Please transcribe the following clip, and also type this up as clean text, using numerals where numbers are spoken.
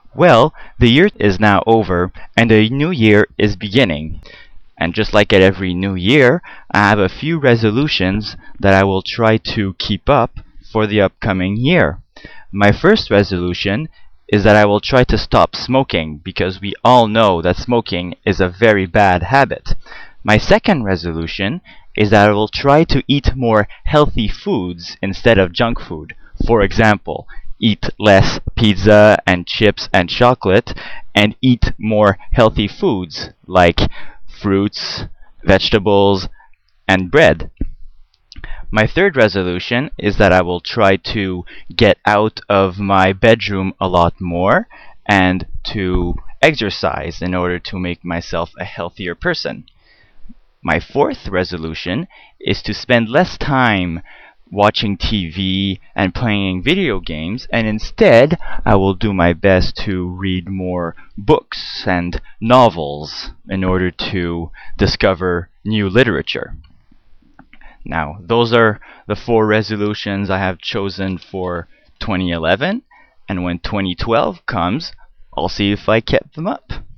Well, the year is now over and a new year is beginning. And just like at every new year, I have a few resolutions that I will try to keep up for the upcoming year. My first resolution is that I will try to stop smoking because we all know that smoking is a very bad habit. My second resolution is that I will try to eat more healthy foods instead of junk food. For example, eat less pizza and chips and chocolate and eat more healthy foods like fruits, vegetables, and bread. My third resolution is that I will try to get out of my bedroom a lot more and to exercise in order to make myself a healthier person. My fourth resolution is to spend less time watching TV and playing video games, and instead I will do my best to read more books and novels in order to discover new literature. Now, those are the four resolutions I have chosen for 2011, and when 2012 comes, I'll see if I kept them up.